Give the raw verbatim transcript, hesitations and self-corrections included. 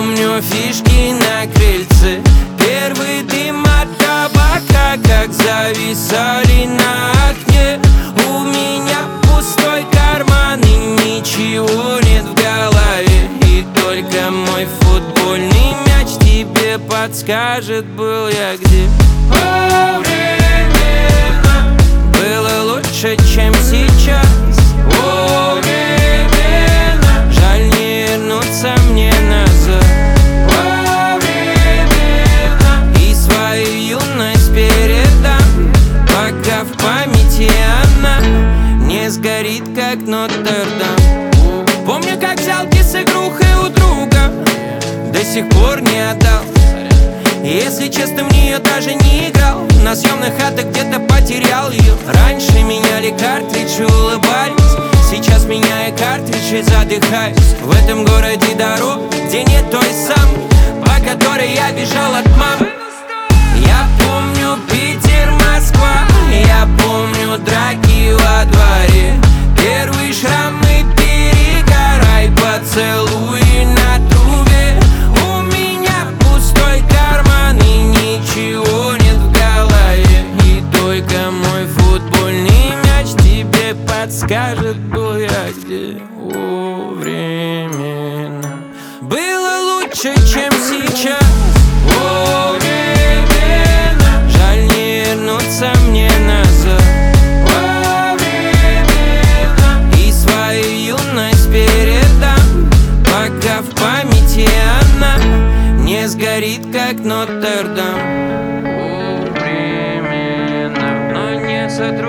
помню фишки на крыльце, первый дым от табака, как зависали на окне. У меня пустой карман и ничего нет в голове, и только мой футбольный мяч тебе подскажет, был я где. О, времена было лучше, чем сейчас. О, времена жаль не вернуться мне назад. О, времена и свою юность передам, пока в памяти она не сгорит, как Нотр-Дам. Помню, как взял с игрухой у друга, до сих пор не отдал. Если честно, в нее даже не играл, на съемных хатах где-то потерял ее. Раньше меняли картриджи, улыбались, сейчас меняя картриджи, задыхаюсь. В этом городе дорог, где нет той самой, по которой я бежал от мамы. Я помню Питер, Москва, я помню драки во дворе, первый шрам и перегорай, поцелуй на трубе. У меня пустой карман и ничего нет в голове, и только мой футбольный мяч тебе подскажет, был я где. О, времена было лучше, чем сейчас. О, времена жаль не вернуться мне назад. О, времена и свою юность передам, пока в памяти она не сгорит, как Нотр-Дам. О, времена, но не сотрудничать.